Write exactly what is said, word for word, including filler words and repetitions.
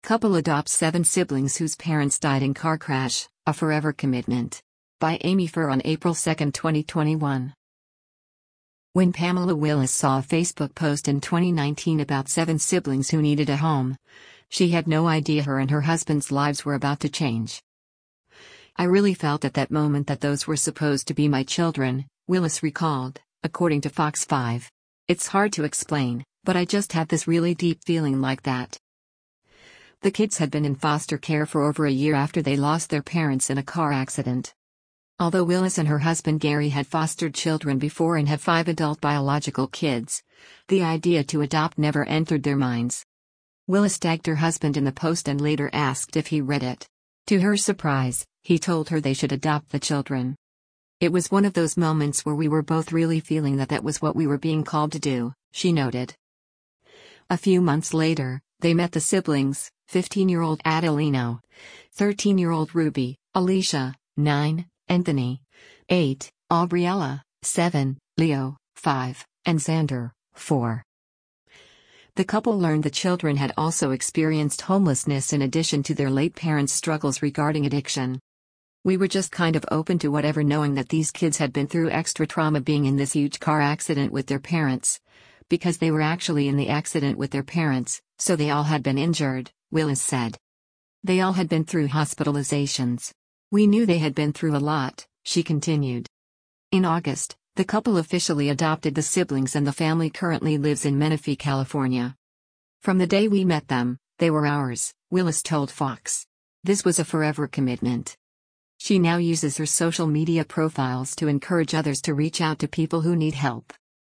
Couple adopts seven siblings whose parents died in car crash, a forever commitment. By Amy Furr on April second, twenty twenty-one. When Pamela Willis saw a Facebook post in twenty nineteen about seven siblings who needed a home, she had no idea her and her husband's lives were about to change. "I really felt at that moment that those were supposed to be my children," Willis recalled, according to Fox five. "It's hard to explain, but I just had this really deep feeling like that." The kids had been in foster care for over a year after they lost their parents in a car accident. Although Willis and her husband Gary had fostered children before and have five adult biological kids, the idea to adopt never entered their minds. Willis tagged her husband in the post and later asked if he read it. To her surprise, he told her they should adopt the children. "It was one of those moments where we were both really feeling that that was what we were being called to do," she noted. A few months later, they met the siblings, fifteen-year-old Adelino, thirteen-year-old Ruby, Alicia, nine, Anthony, eight, Aubriella, seven, Leo, five, and Xander, four. The couple learned the children had also experienced homelessness in addition to their late parents' struggles regarding addiction. "We were just kind of open to whatever, knowing that these kids had been through extra trauma being in this huge car accident with their parents. Because they were actually in the accident with their parents, so they all had been injured," Willis said. "They all had been through hospitalizations. We knew they had been through a lot," she continued. In August, the couple officially adopted the siblings and the family currently lives in Menifee, California. "From the day we met them, they were ours," Willis told Fox. "This was a forever commitment." She now uses her social media profiles to encourage others to reach out to people who need help.